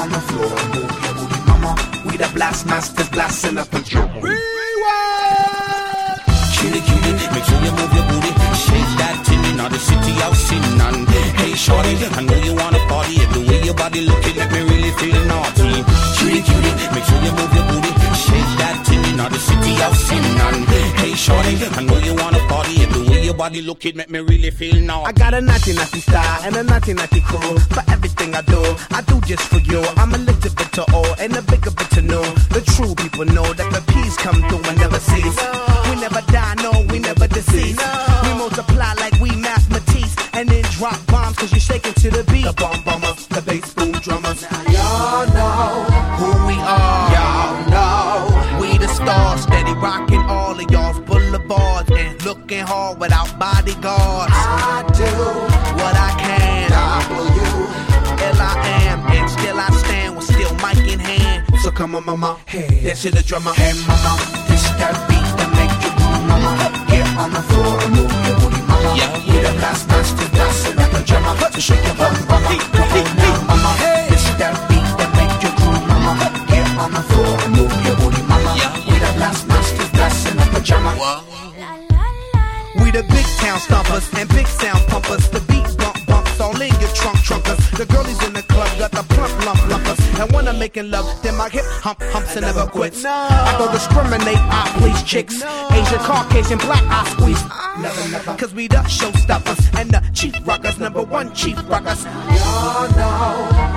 on the floor, move your booty, mama. We the blast masters, blasting up the drum. Cutie, cutie, make sure you move your booty. Shake that tin in the city of sin. And hey, shorty, I know you wanna party. If the way your body looking, make me really feel naughty. Cutie, cutie, make sure you move your booty. Shake that tin in the city of sin. And hey, shorty, I know you wanna party. If the way your body looking, make me really feel naughty. I got a naughty style and a naughty cool. For everything I do just for you. I'm a little bit to all and a bigger bit to know. The true people know that the peace come through and never cease. We never die, no, we never decease. We multiply like we mathematics and then drop bombs cause you're shaking to the beat. The bomb bombers, the bass boom drummers. Now y'all know who we are. Y'all know we the stars, steady rocking all of y'all's boulevards and looking hard without bodyguards. I do what I can. W I am, and still I stand with still mic in hand. So come on, mama, hey, that's the drummer. Hey, mama, this that beat that make you move, mama. Get on the floor and move your booty, mama. Yeah. We the blast masters, blasting up the drummer. So shake your bum, mama. Come on now, mama. This that beat that make you groove, mama. Get on the floor and move your booty, mama. We the blast masters, blasting up the drummer. We the big town stompers and big sound pumpers. The beat bumps all in your trunkers. The girlies in the club got the plump lumpers. And when I'm making love, then my hip humps and never quits. I don't discriminate, I please chicks. Asian, Caucasian, black, I squeeze. Never. Cause we the showstoppers and the chief rockers, #1 chief rockers. Y'all know